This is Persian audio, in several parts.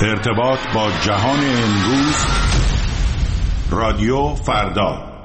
ارتباط با جهان امروز، رادیو فردا.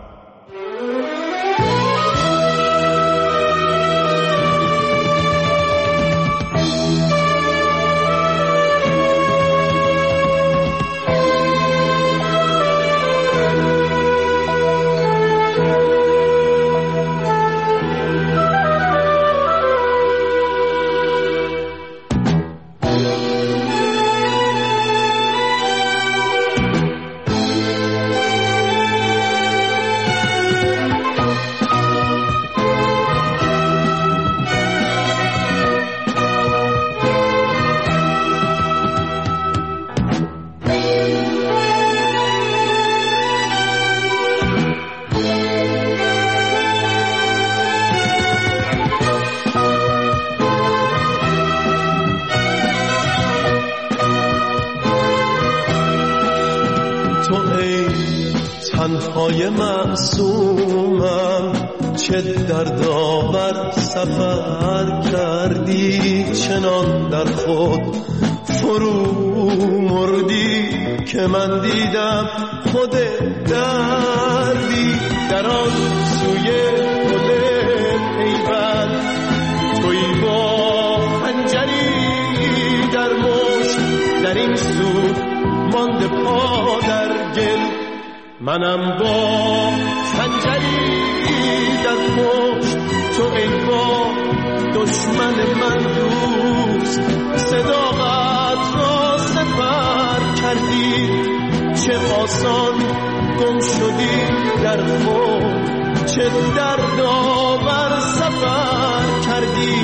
تنهای معصومم چه دردآور سفر کردی، چنان در خود فرو مردی که من دیدم خود دردی. در آن سوی گل پیوند تویی با خنجری در مشت، در این سو مانده پا در گل، منم با خنجری در پشت. تو ای با دشمن من دوست، صداقت را سپر کردی، چه آسان گم شدی در خود، چه دردآور سفر کردی.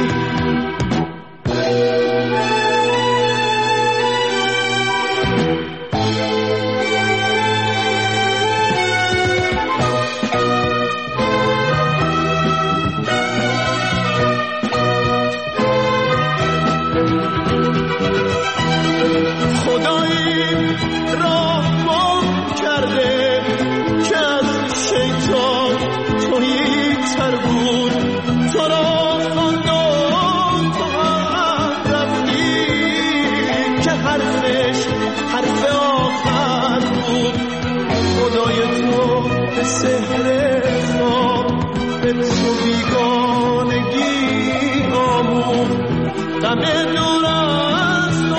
سحر خواب به تو بیگانگی آموخت، غم دور از تو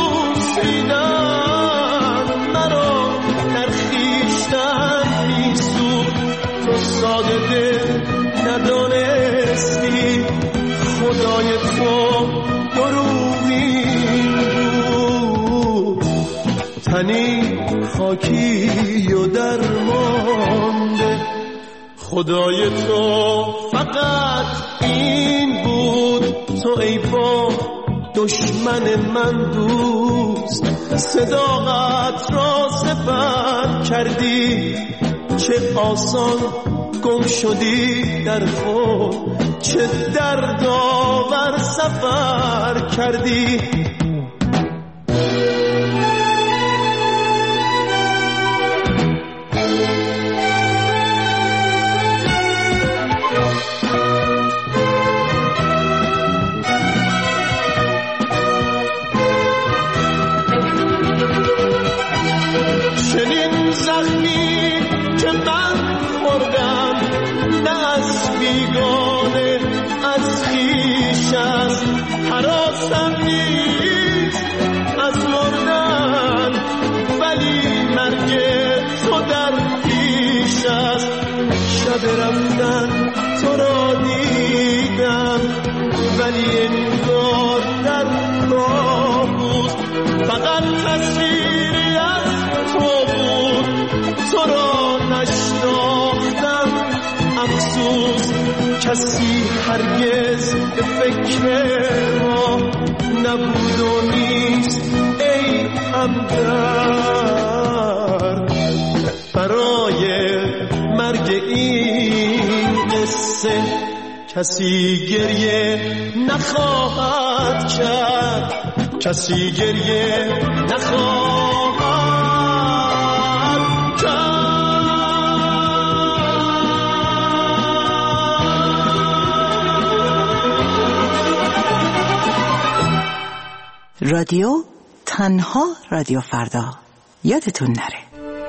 پوسیدن مرا در خویشتن میسوخت. تو ساده دل ندانستی خدای تو دروغین بود، تنی خاکی و درمانده. خدای تو فقط این بود، تو ای با دشمن من دوست، صداقت را سپر کردی، چه آسان گم شدی در خود، چه دردآور سفر کردی. چنین زخمی که من خوردم نه از بیگانه از خویش است، هراسم نیست از مردن ولی مرگ تو در پیش است. شب رفتن تو را دیدم ولی انگار در کابوس، فقط تصویری از تو بود، تو را نشناختم افسوس. کسی هرگز به فکر ما نبود و نیست ای همدرد، برای مرگ این قصه کسی گریه نخواهد کرد، کسی گریه نخواهد کرد. رادیو تنها رادیو فردا یادتون نره.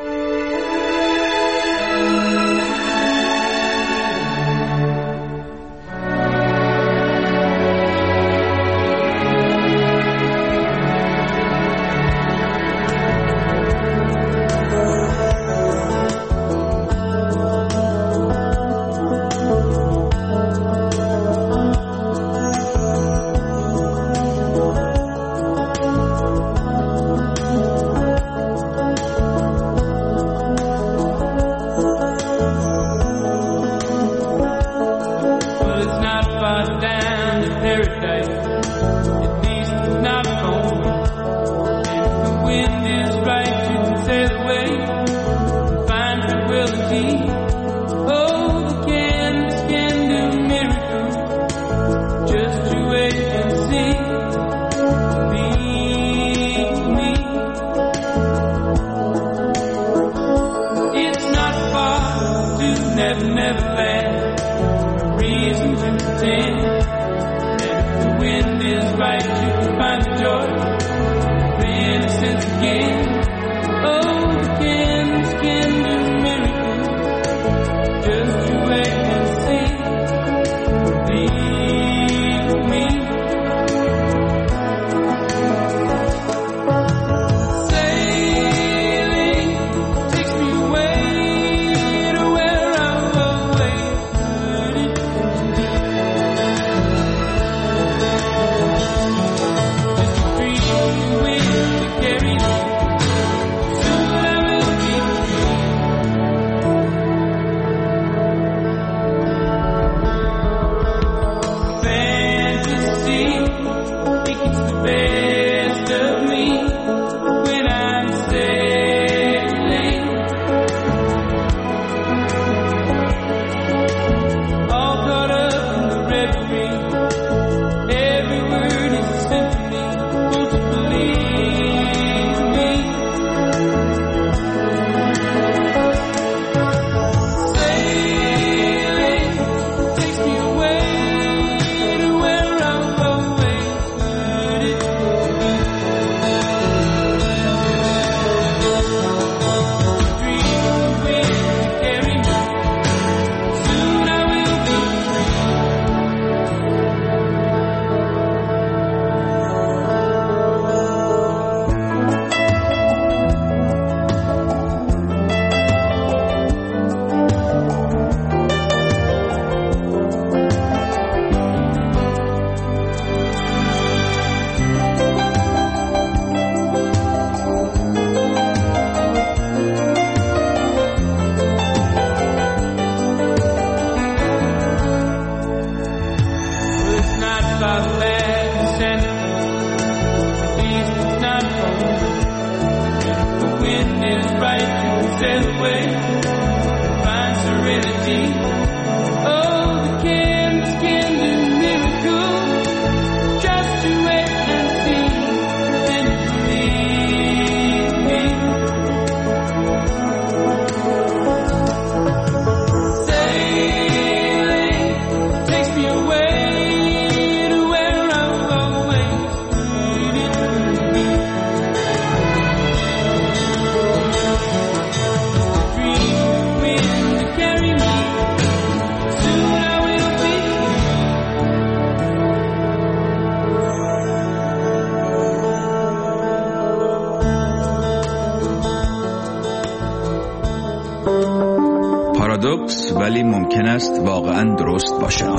پارادوکس ولی ممکن است واقعا درست باشد.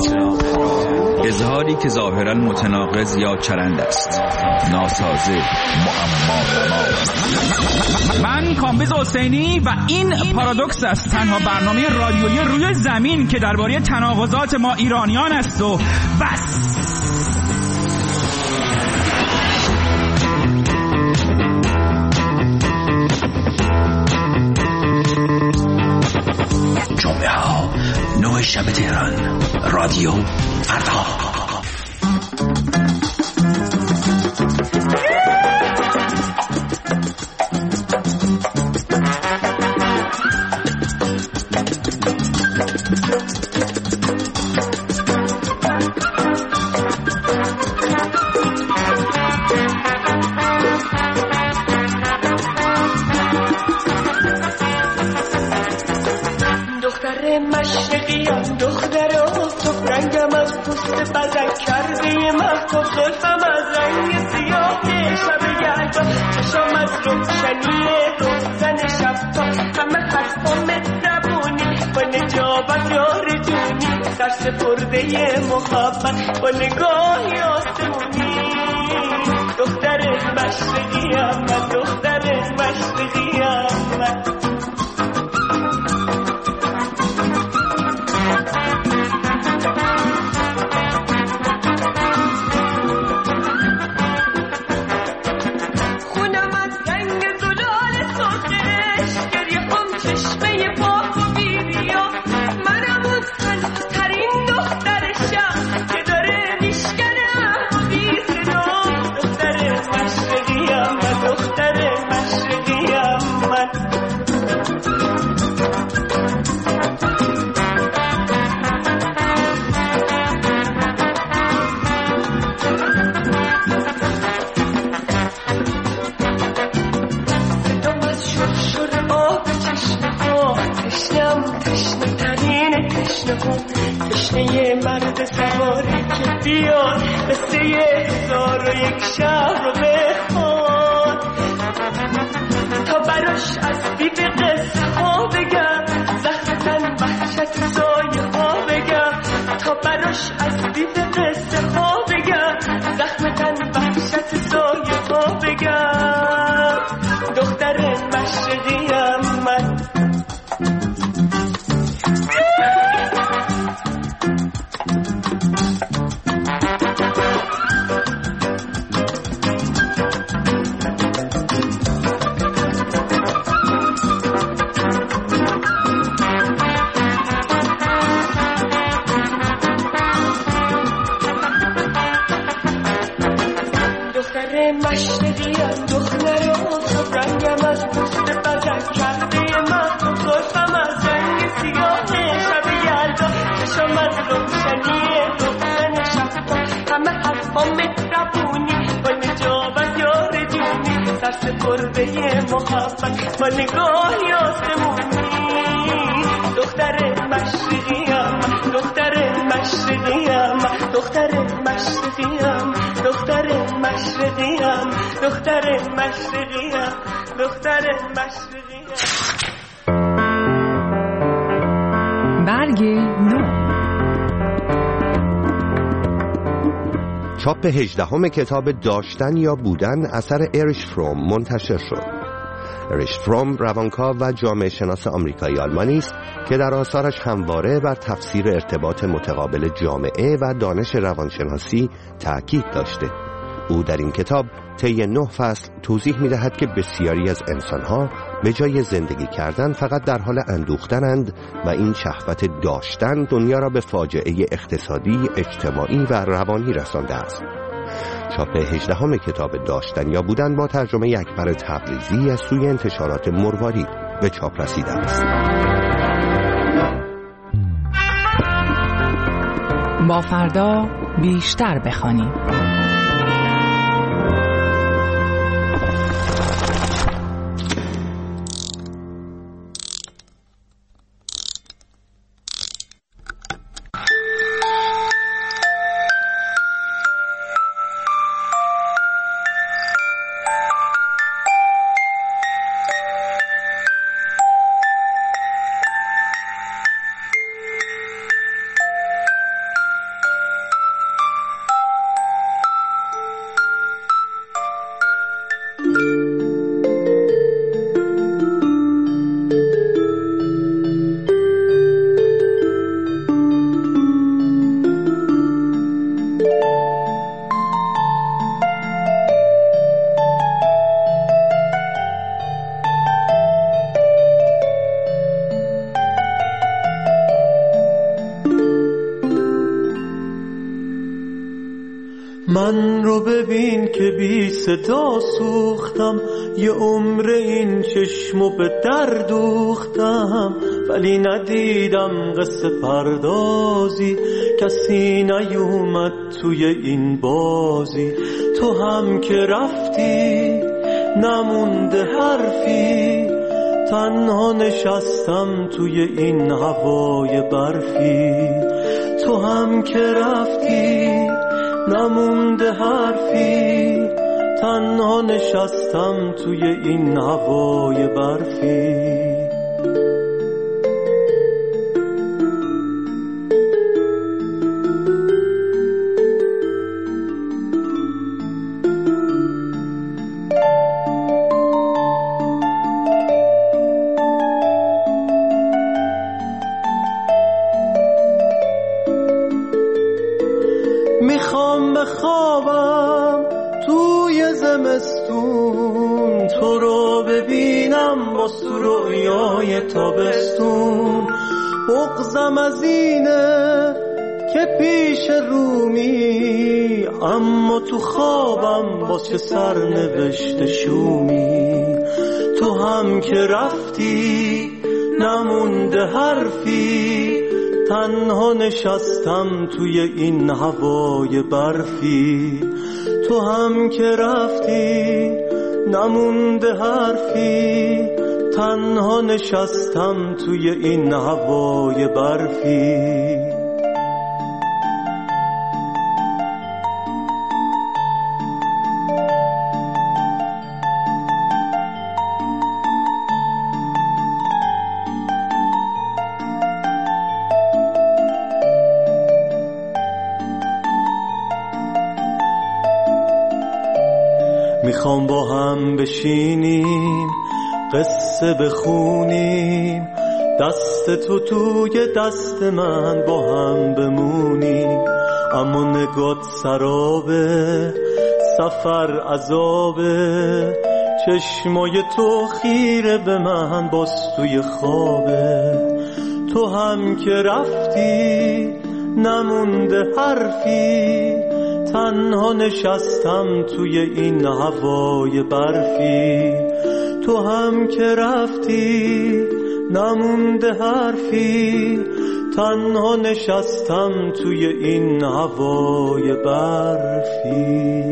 اظهاری که ظاهرا متناقض یا چرند است، ناسازه، معما. من کامبیز حسینی و این پارادوکس است، تنها برنامه رادیویی روی زمین که درباره تناقضات ما ایرانیان است و بس. جمعه ها 9 شب تهران، رادیو فردا. مشرقیم دختر آفتاب، رنگم از پوست بدن کرده مهتاب، زلفم از رنگ سیاه شب یلدا، چشام از روشنی روزن شبتاب، همه حرفام مهربونی با نجابت یار جونی، در سپرده محبت با نگاهی آسمونی. دختر مشرقیم من، دختر مشرقیم من. تشنه مرد سواری که بیاد قصه 1001 شب رو بخوان، تا براش از بی به قصه ها بگم، زخم تن وحشت سایه ها بگم، تا براش از بی به قصه ها بگم، زخم تن وحشت سایه ها بگم. دختر مشرقیم من. مشرقیم دختر آفتاب، رنگم از پوست بدن کرده مهتاب، زلفم از رنگ سیاه شب یلدا، چشام از روشنی روزن شبتاب، همه حرفام مهربونی با نجابت یار جونی، سرسپرده محبت با نگاهی آسمونی. دختر مشرقیم، دختر مشرقیم، دختر مشرقیم، دختر مشرقیم، دختر مشرقیم، دختر مشرقیم. برگ نو. چاپ 18 کتاب داشتن یا بودن اثر اریش فروم منتشر شد. اریش فروم روانکاو و جامعه شناس آمریکایی آلمانی است که در آثارش همواره بر تفسیر ارتباط متقابل جامعه و دانش روانشناسی تأکید داشته. او در این کتاب طی 9 فصل توضیح می‌دهد که بسیاری از انسان‌ها به جای زندگی کردن فقط در حال اندوختنند و این شهوت داشتن دنیا را به فاجعه اقتصادی، اجتماعی و روانی رسانده است. چاپ 18 کتاب داشتن یا بودن با ترجمه اکبر تبریزی از سوی انتشارات مروارید به چاپ رسیده است. با فردا بیشتر بخوانیم. من رو ببین که بی صدا سوختم، یه عمر این چشمو به در دوختم، ولی ندیدم قصه پردازی، کسی نیومد توی این بازی. تو هم که رفتی نمونده حرفی، تنها نشستم توی این هوای برفی، تو هم که رفتی نمونده حرفی، تنها نشستم توی این هوای برفی. میخوام بخوابم توی زمستون، تو رو ببینم با رویای تابستون. بغضم از اینه که پیش رومی، اما تو خوابم با چه سرنوشت شومی. تو هم که رفتی نمونده حرفی، تنها نشستم توی این هوای برفی. تو هم که رفتی نمونده حرفی، تنها نشستم توی این هوای برفی. میخوام با هم بشینیم قصه بخونیم، دست تو توی دست من با هم بمونیم. اما نگات سرابه، سفر عذابه، چشمای تو خیره به من باز توی خوابه. تو هم که رفتی نمونده حرفی، تنها نشستم توی این هوای برفی. تو هم که رفتی نمونده حرفی، تنها نشستم توی این هوای برفی.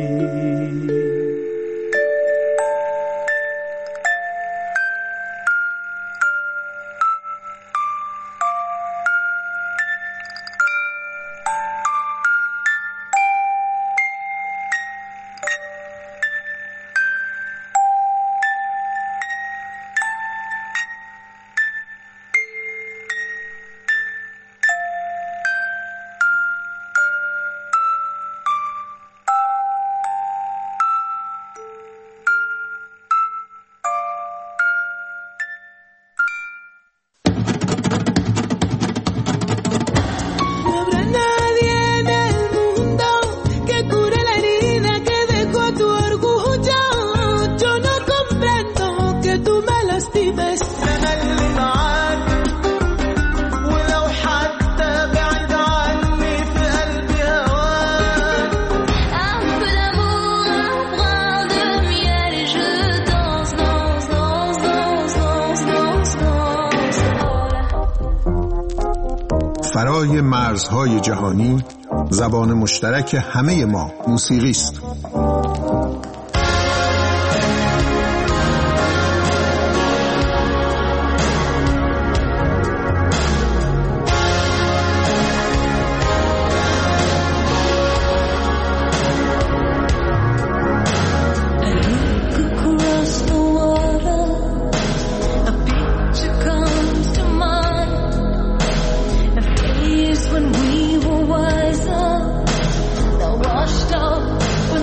فرای مرزهای جهانی، زبان مشترک همه ما موسیقی است. When we were wiser, now washed up with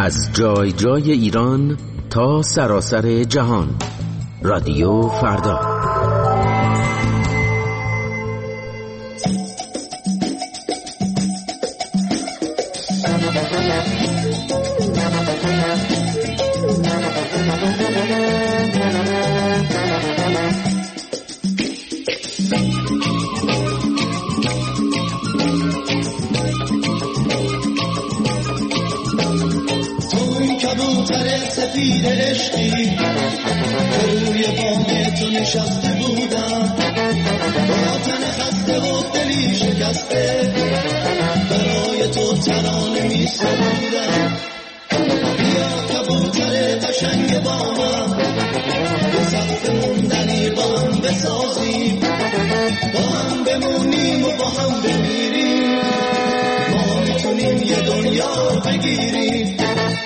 از جای جای ایران تا سراسر جهان. رادیو فردا. سفید عشقی روی بام تو نشسته بودم، با تن خسته و دلی شکسته برای تو ترانه می سرودم. بیا کبوتر قشنگ بامم، به سقف موندنی با هم بسازیم، با هم بمونیم و با هم بمیریم، ما میتونیم یه دنیا بگیریم.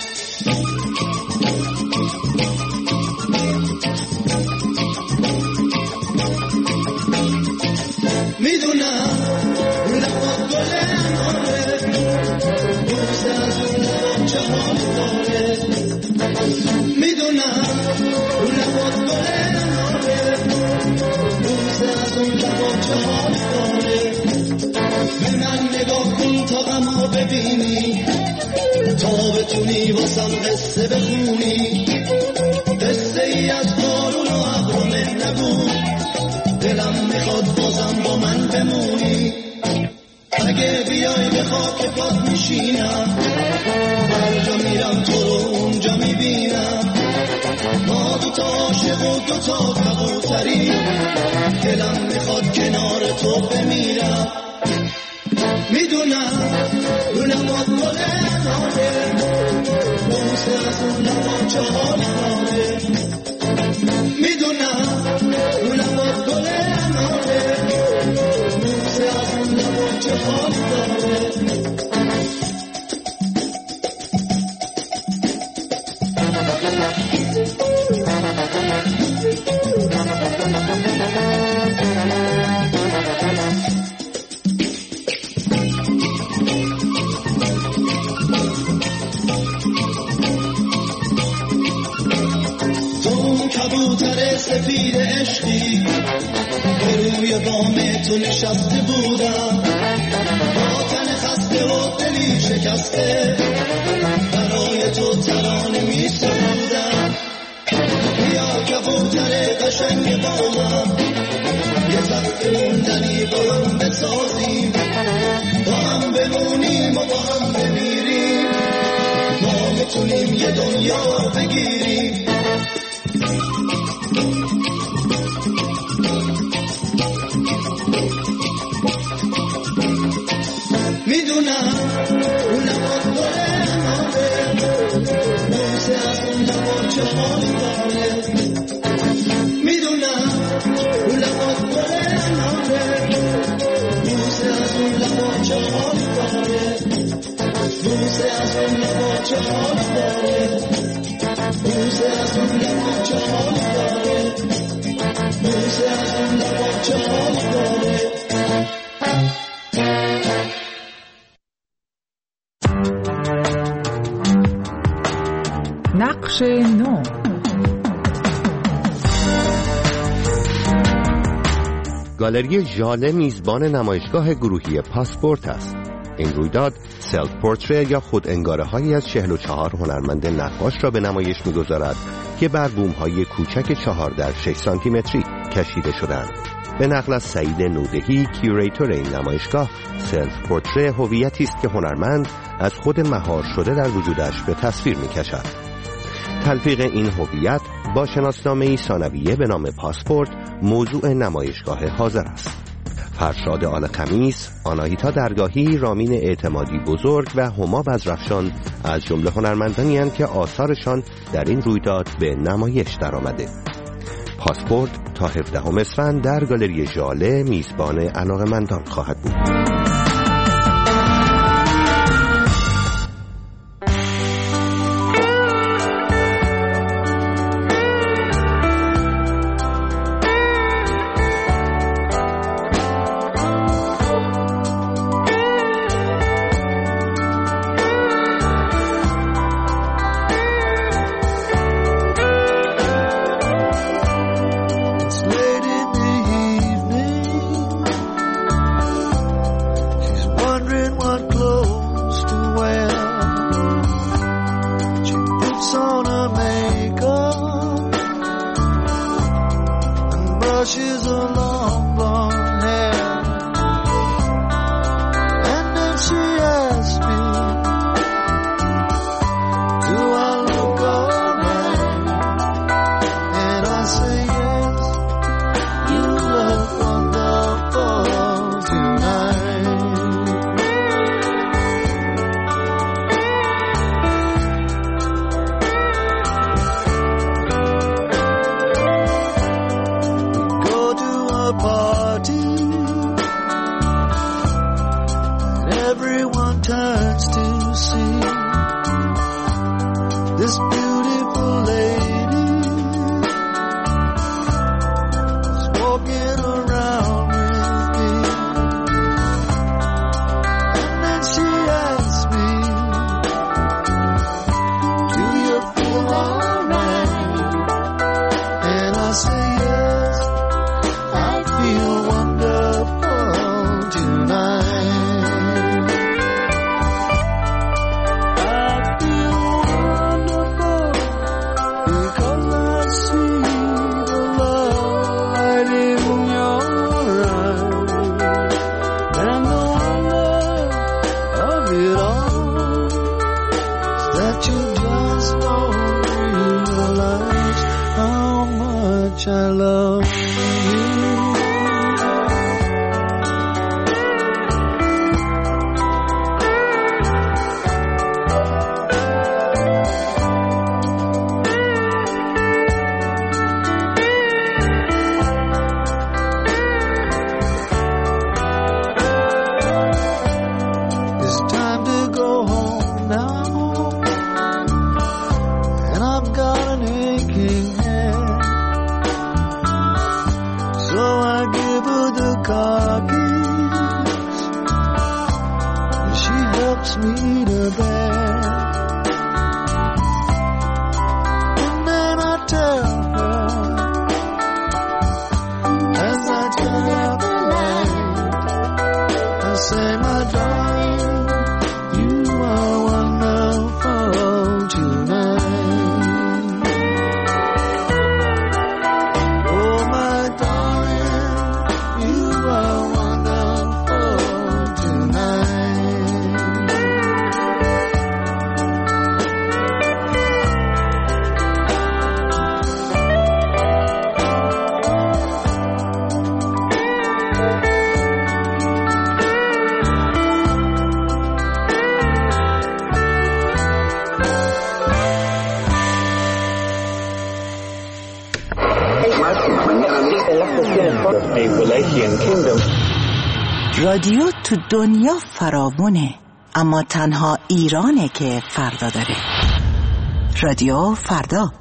به من نگاه کن تا غمو ببینی، تا بتونی واسم قصه بخونی، قصه ای از بارون و ابر نگو، دلم میخواد بازم با من بمونی. اگه بیای به خاک پات میشینم، هر جا میرم تو رو اونجا میبینم، ما دوتا عاشق و دوتا کبوتری، دلم میخواد کنار تو بمیرم. میدونم رو لبات گل اناره، بوسه از اون لبات حال داره. میدونم رو لبات گل اناره، بوسه از اون لبات حال داره. کبوتر سفید عشقی به روی بام تو نشسته بودم، با تن خسته و دلی شکسته برای تو ترانه می سرودم. بیا کبوتر قشنگ بامم، یه سقف موندنی با هم بسازیم، با هم بمونیم و با هم بمیریم، ما میتونیم یه دنیا بگیریم. میدونم اون لبات گل ناره، بوسه از اون لبات چه حال داره. میدونم اون لبات گل ناره، بوسه از اون لبات چه حال داره، بوسه از اون لبات چه حال داره، بوسه از اون لبات چه حال داره، بوسه از اون لبات چه حال داره. نقش نو. گالری ژاله میزبان نمایشگاه گروهی پاسپورت است. این رویداد سلف پورتری یا خود انگاره هایی از 44 هنرمند نقاش را به نمایش می‌گذارد که بر بوم‌های کوچک 4x6 سانتیمتری کشیده شدند. به نقل از سعید نودهی کیوریتور این نمایشگاه، سلف پورتری هویتی است که هنرمند از خود مهار شده در وجودش به تصویر می‌کشد. تلفیق این هویت با شناسنامه‌ای ثانویه به نام پاسپورت موضوع نمایشگاه حاضر است. فرشاد آل خمیس، آناهیتا درگاهی، رامین اعتمادی بزرگ و هما بزرفشان از جمله هنرمندانی هستند که آثارشان در این رویداد به نمایش درآمده. پاسپورت تا 17 اسفند در گالری ژاله میزبان علاقه‌مندان خواهد بود. turns to see this beautiful lady is walking around with me. And then she asks me, do you feel alright? And I say yes, I feel wonderful tonight. I love you. It's time to go home now, and I've got an aching head. So I give her the car keys, and she helps me to bed. And then I tell her, as I turn out the light, I say, my darling, you are wonderful tonight. رادیو تو دنیا فراوونه، اما تنها ایرانه که فردا داره. رادیو فردا.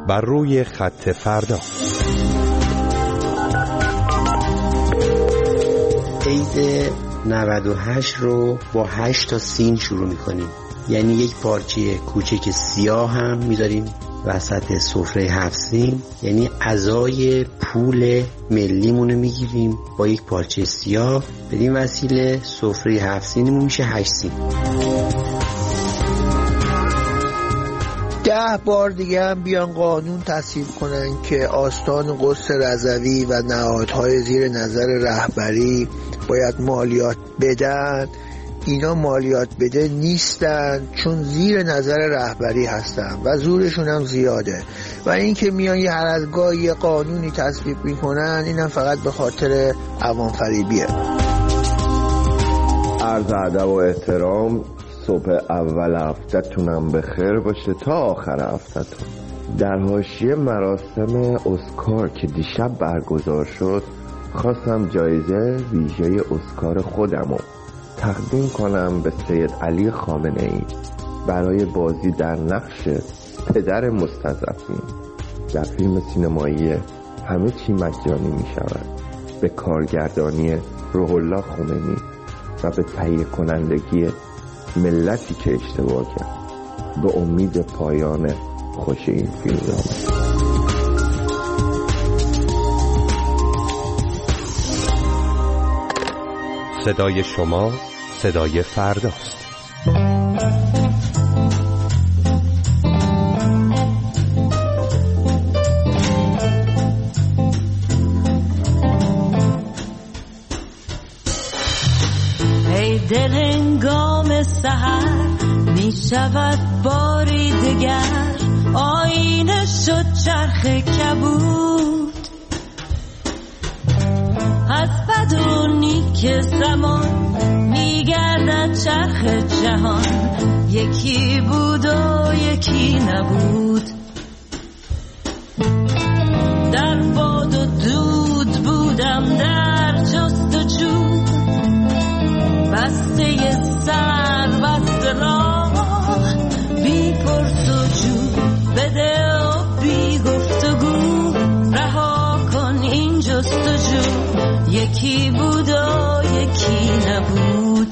بر روی خط فردا. عید 98 رو با 8 تا سین شروع میکنیم، یعنی یک پارچه کوچک سیاه هم میذاریم وسط سفره 7 سین، یعنی عزای پول ملیمونو میگیریم با یک پارچه سیاه، بدین وسیله سفره 7 سینمون میشه 8 سین. 10 بار دیگه هم بیان قانون تصویب کنن که آستان قدس رضوی و نهادهای زیر نظر رهبری باید مالیات بدن. اینا مالیات بده نیستن، چون زیر نظر رهبری هستن و زورشون هم زیاده و این که میان یه هر از گاهی یه قانونی تصویب میکنن اینم فقط به خاطر عوام فریبیه. عرض ادب و احترام، صبح اول هفته‌تونم بخیر باشه تا آخر هفته‌تون. در حاشیه مراسم اسکار که دیشب برگزار شد خواستم جایزه ویژه اسکار خودمو تقدیم کنم به سید علی خامنه‌ای برای بازی در نقش پدر مستضعفین در فیلم سینمایی همه چی مجانی می شود، به کارگردانی روح الله خمینی و به تهیه کنندگی ملتی که اشتباه کرد، به امید پایان خوش این فیلمنامه. صدای شما صدای فرداست. ای دل هنگام سحر می شود باری دگر، آینه شد چرخ کبود از بد و نیک زمان، میگردد چرخ جهان، یکی بود و یکی نبود. در باد و دود بودم در جستجو، بسته سر بسته راه، بی پرس و جو، بده و بی گفتگو، رها کن این جستجو، یکی بود و یکی نبود.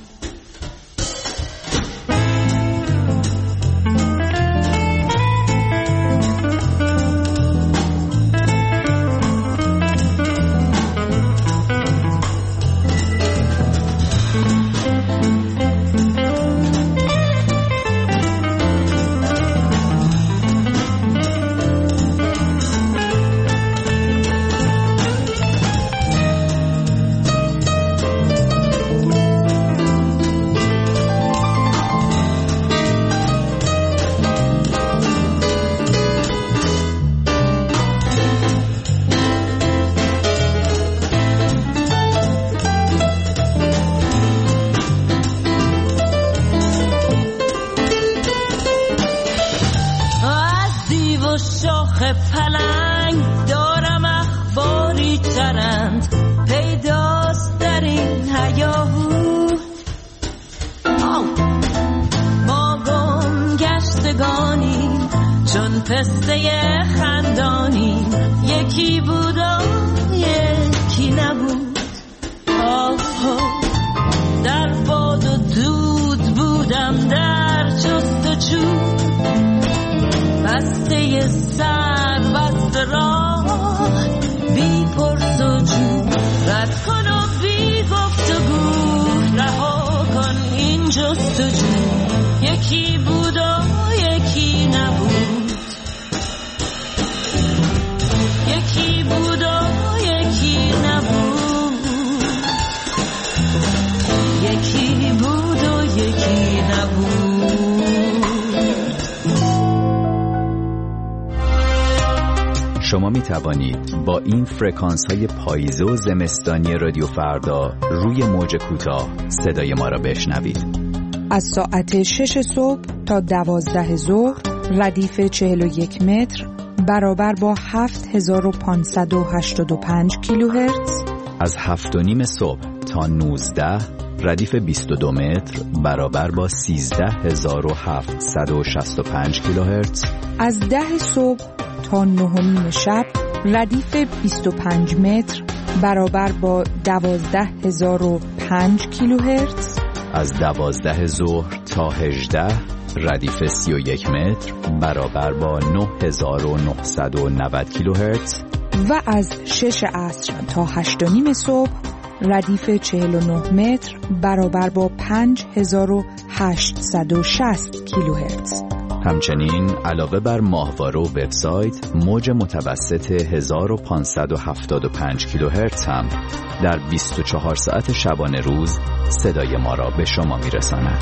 پلنگ دارم اخباری چرند، پیداست در این هیاهو، ما گم گشتگانیم چون پسته خندانیم، یکی بود و یکی نبود. در باد و دود بودم در جستجو، بسته سر بسته راه، بی پرس و جو، رد کن و بی گفتگو، رها کن این جستجو، یکی بود و یکی نبود، یکی بود و یکی نبود، یکی بود و یکی نبود. شما می توانید با این فرکانس های پاییزه و زمستانی رادیو فردا روی موج کوتاه صدای ما را بشنوید. از ساعت 6 صبح تا 12 ظهر ردیف 41 متر برابر با 7585 کیلوهرتز. از 7:30 صبح تا 19 ردیف 22 متر برابر با 13765 کیلوهرتز. از 10 صبح تا 9:30 شب ردیف 25 متر برابر با 12005 کیلوهرتز، از 12 ظهر تا 18 ردیف 31 متر برابر با 9990 کیلوهرتز و از 6 عصر تا 8:30 صبح ردیف 49 متر برابر با 5860 کیلوهرتز. همچنین علاوه بر ماهواره و وبسایت، موج متوسط 1575 کیلوهرتز هم در 24 ساعت شبانه روز صدای ما را به شما میرساند.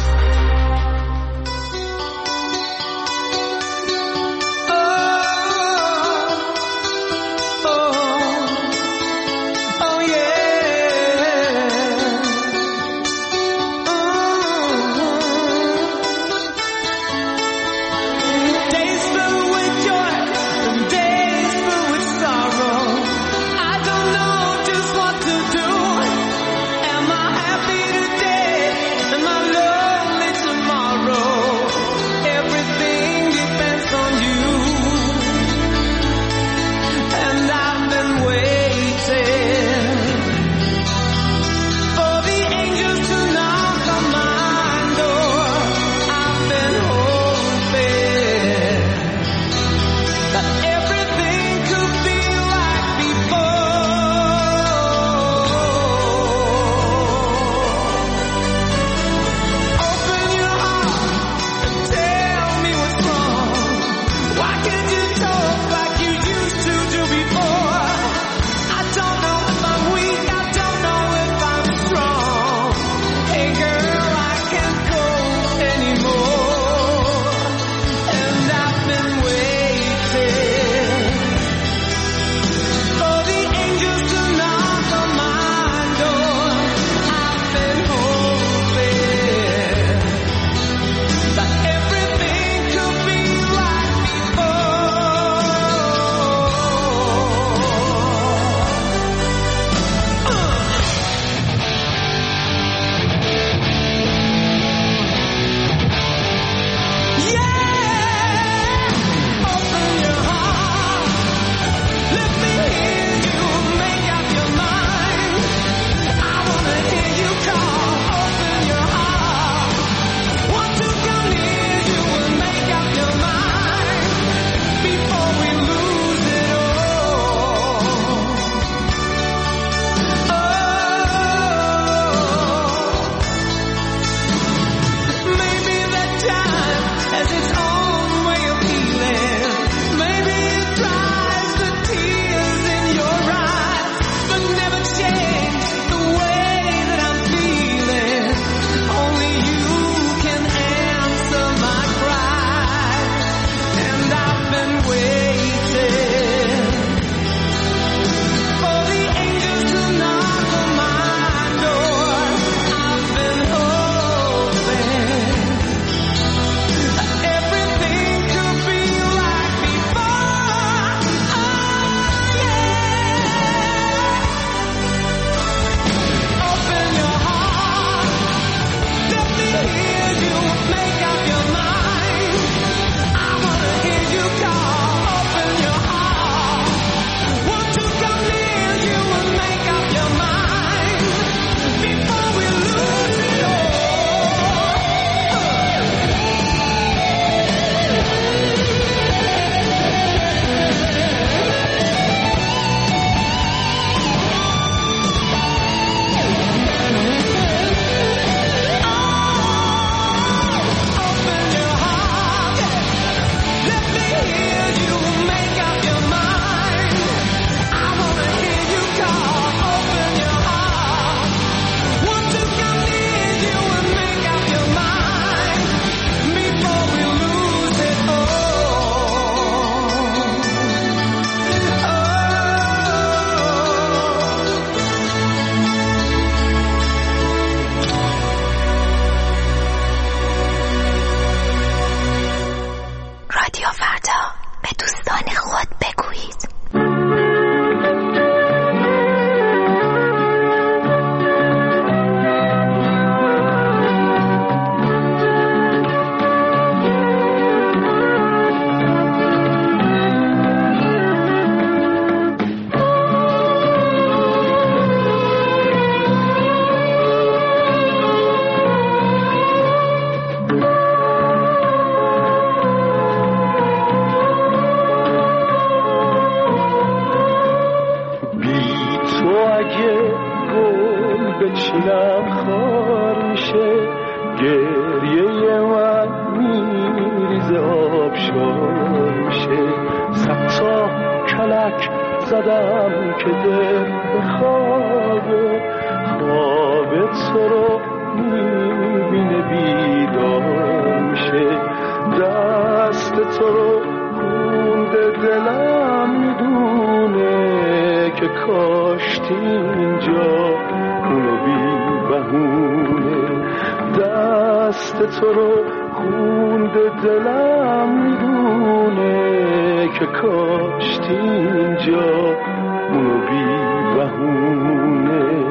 گریه من میریزه آبشار میشه. صد تا کلک زدم که دل بخوابه، خواب تو رو میبینه بیدار میشه. دست تو رو خونده دلم میدونه که کاشتی اینجا اونو بی بهونه. دست تو رو خونده دلم میدونه که کاشتی اینجا اونو بی بهونه.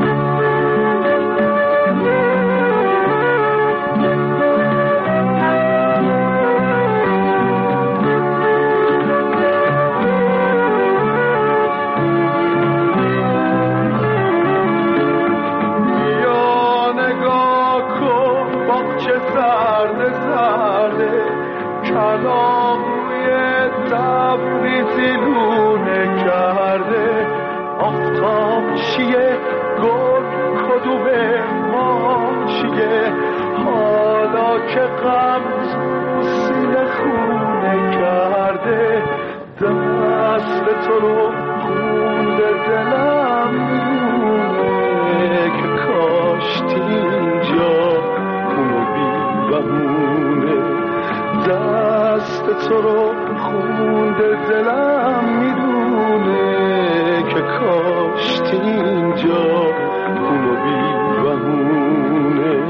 کلام روی تبریزی لونه کرده. آفتاب چیه گل کدومه ما چیه، حالا که غم سینه خونه کرده. دست تو رو خونده دلم میدونه که کاشتی اینجا اونو بی بهونه. دست تو رو خونده دلم میدونه که کاشتی اینجا اونو بی بهونه.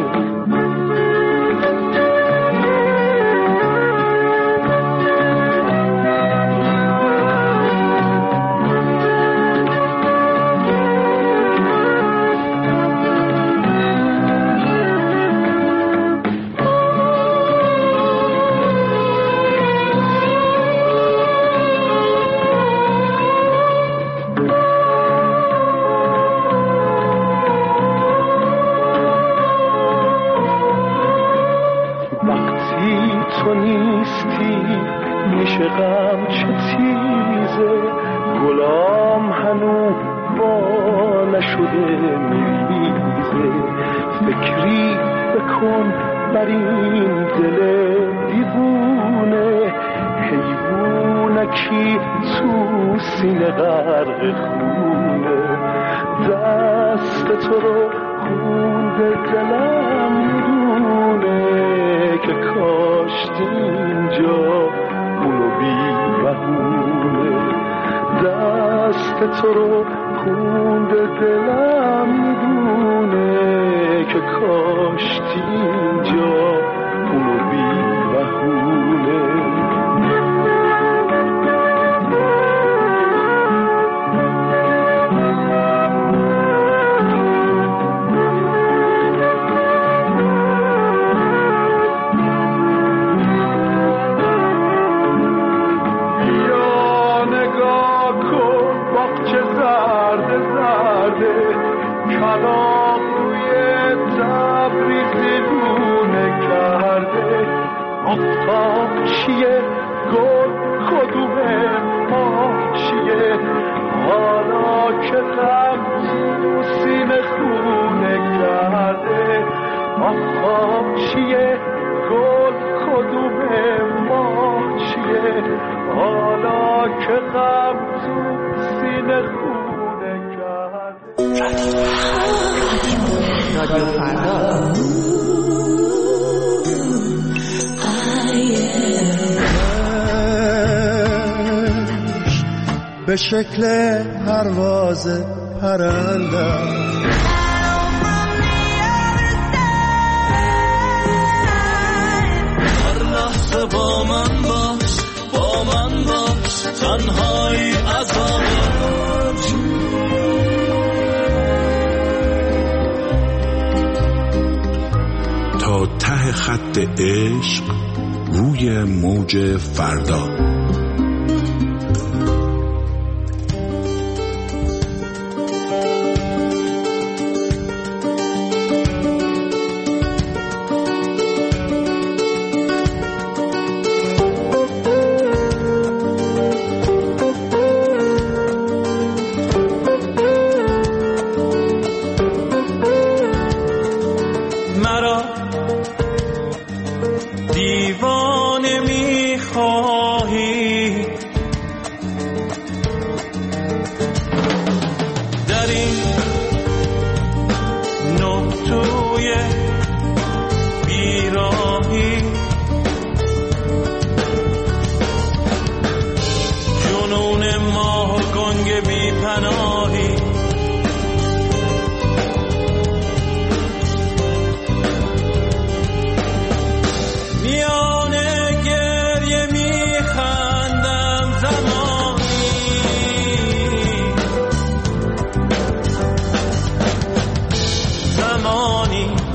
تو نیستی میشه غم چه تیزه، گلام هنو با نشده میریزه. فکری بکن بر این دل دیوونه، حیوونکی تو سینه غرق خونه. دست تو رو خونده دلم میدونه که کاشتی اینجا اونو بی بهونه. دست تو رو خونده دلم میدونه که کاشتی اینجا اونو بی بهونه. کلام روی تبریزی لونه کرده. آفتاب چیه گل کدومه ما چیه، حالا که غم تو سینه خونه کرده. آفتاب چیه گل کدومه ما چیه، حالا که غم تو سینه خونه کرده. رادیو فردا به شکل پرواز پرنده هر لحظه با من باش تنهایی عذابه. تا ته خط عشق روی موج فردا. مرا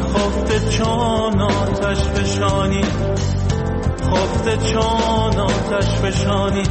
خفته چون آتش فشانی خفته چون آتش فشانی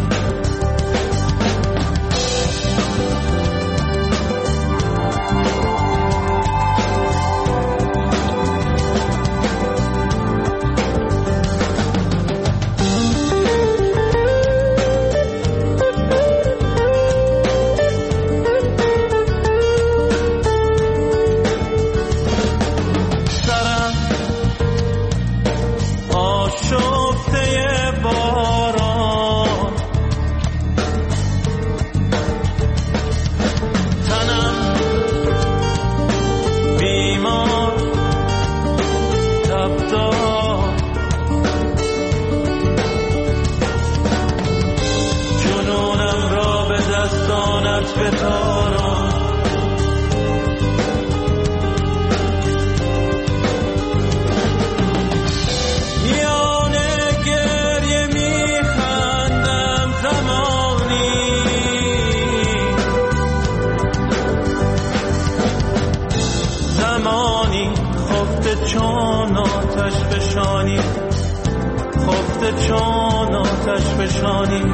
چون آتش فشانی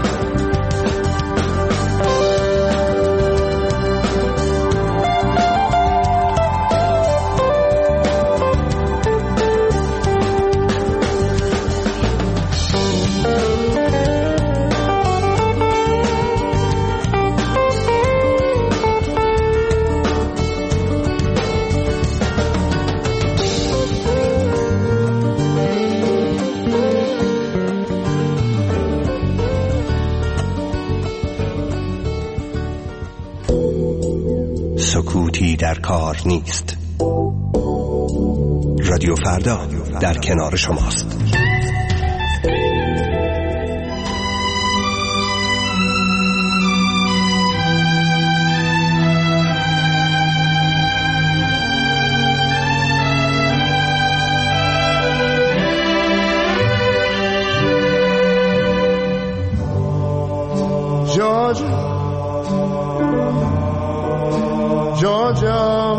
سکوتی در کار نیست. رادیو فردا در کنار شماست. Georgia,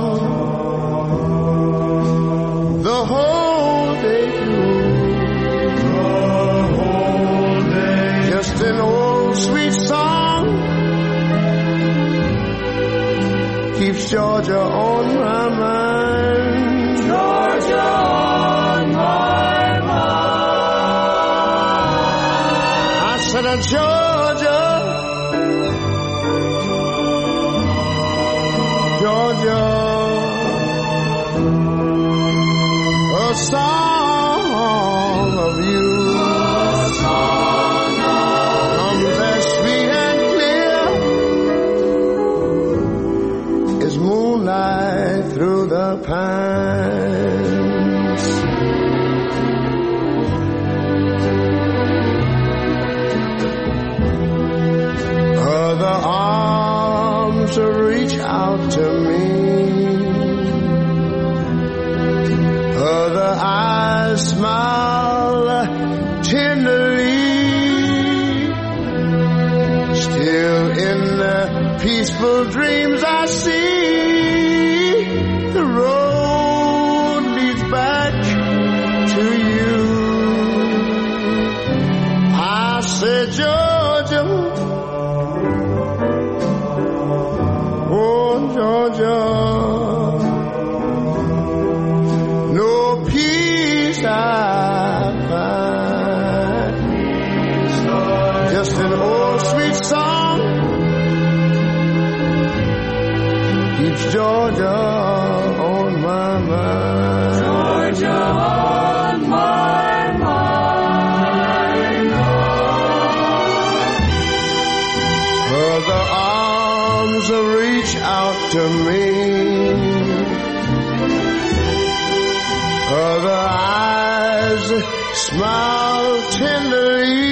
the whole day through, just an old sweet song keeps Georgia on my mind. Georgia on my mind. I said, Georgia, Georgia, a song of you, comes as sweet and clear as moonlight through the pines. Other arms reach out to me, other eyes smile tenderly, still in the peaceful dreams I see, the road leads back to you. I said, Georgia, oh Georgia, no peace I find, just an old sweet song keeps Georgia on my mind. Georgia on my mind. Other arms reach out to me, other eyes smile tenderly,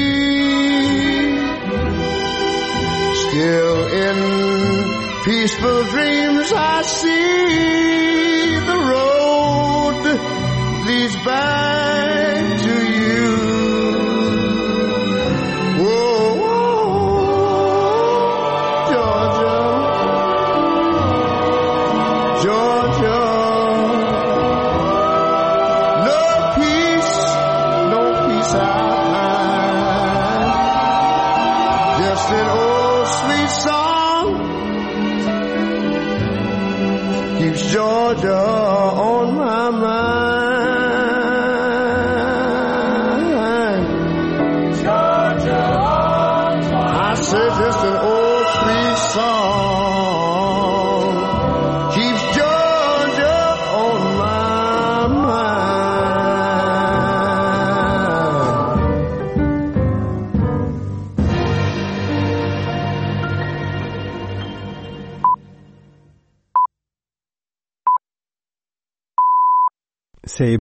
still in peaceful dreams I see, the road leads back to you. Whoa, Georgia, Georgia, قصه